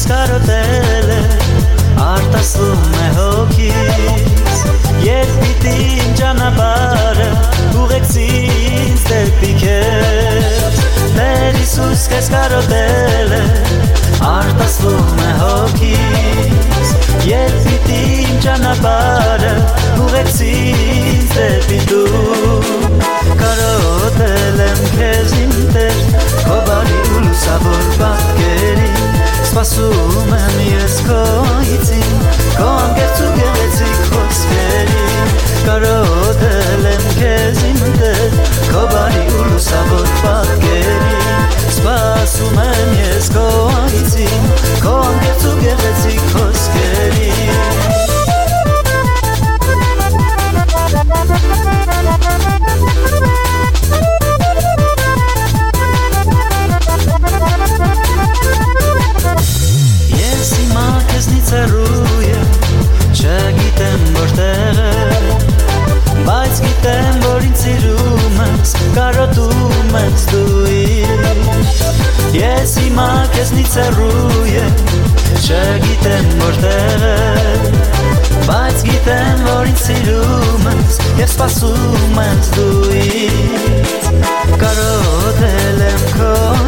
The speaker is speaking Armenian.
ես կարոտել է արտասվում է հոգիս Երբ պիտի իմ ճանապարհը ուղեկցի ինձ դեպի քեզ Տեր Հիսուս քեզ կարոտել է արտասվում է հոգիս Երբ պիտի իմ ճանապարհը ուղեկցի ինձ դեպի դու Կարոտել եմ քեզ իմ Տեր քո բարի ու լուսավոր պատկերին Սպասում եմ ես քո այցին Քո անկեղծ ու գեղեցիկ խոսքերին Կարոտել եմ քեզ իմ Տեր Քո բարի ու լուսավոր պատկերին Սպասում եմ ես քո այցին Քո անկեղծ ու գեղեցիկ խոսքերին Ես հիմա քեզնից հեռու եմ, չգիտեմ որտեղ Բայց գիտեմ, որ ինձ սիրում ես, կարոտում ես դու ինձ Ես հիմա քեզնից հեռու եմ, չգիտեմ որտեղ Բայց գիտեմ, որ ինձ սիրում ես, և սպասում ես դու ինձ Կարոտել եմ քո